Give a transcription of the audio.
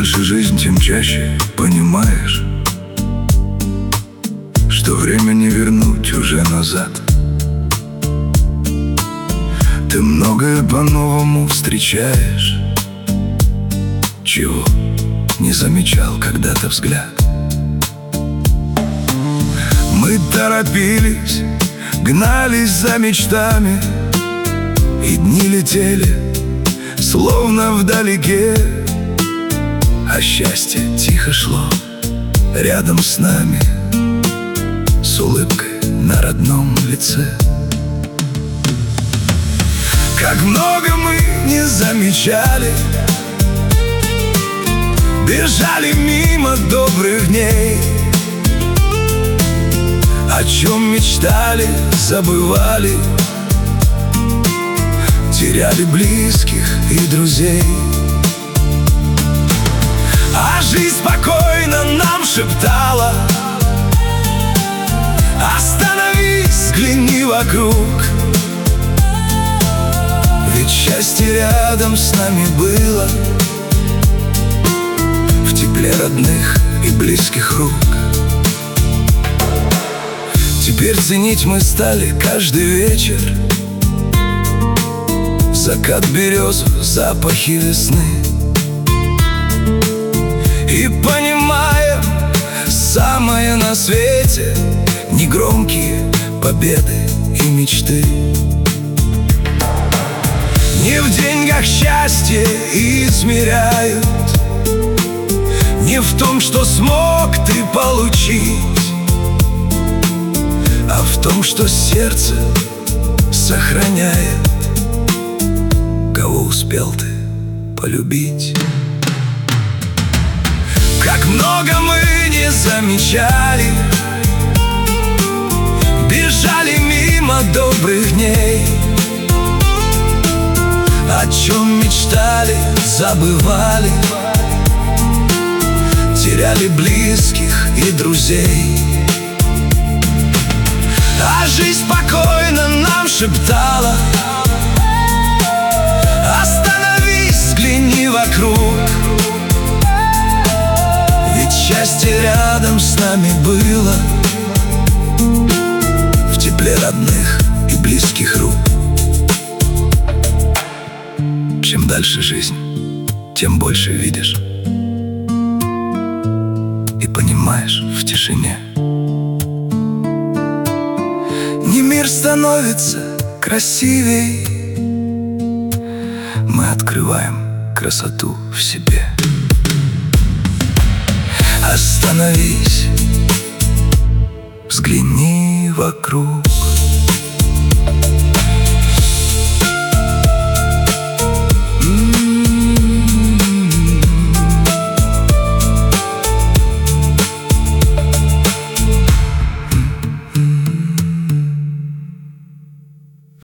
дальше жизнь, тем чаще понимаешь, что время не вернуть уже назад. Ты многое по-новому встречаешь, чего не замечал когда-то взгляд. Мы торопились, гнались за мечтами, и дни летели, словно вдалеке, а счастье тихо шло рядом с нами, с улыбкой на родном лице. Как много мы не замечали, бежали мимо добрых дней, о чем мечтали, забывали, теряли близких и друзей. А жизнь спокойно нам шептала: остановись, взгляни вокруг, ведь счастье рядом с нами было, в тепле родных и близких рук. Теперь ценить мы стали каждый вечер, закат березу, запахи весны, и понимаем, самое на свете негромкие победы и мечты. Не в деньгах счастье измеряют, не в том, что смог ты получить, а в том, что сердце сохраняет, кого успел ты полюбить. Как много мы не замечали, бежали мимо добрых дней, о чем мечтали, забывали, теряли близких и друзей. А жизнь спокойно нам шептала: остановись, взгляни вокруг, ведь счастье рядом с нами было, в тепле родных и близких рук. Чем дальше жизнь, тем больше видишь и понимаешь в тишине. Не мир становится красивей, мы открываем красоту в себе. Остановись, взгляни вокруг,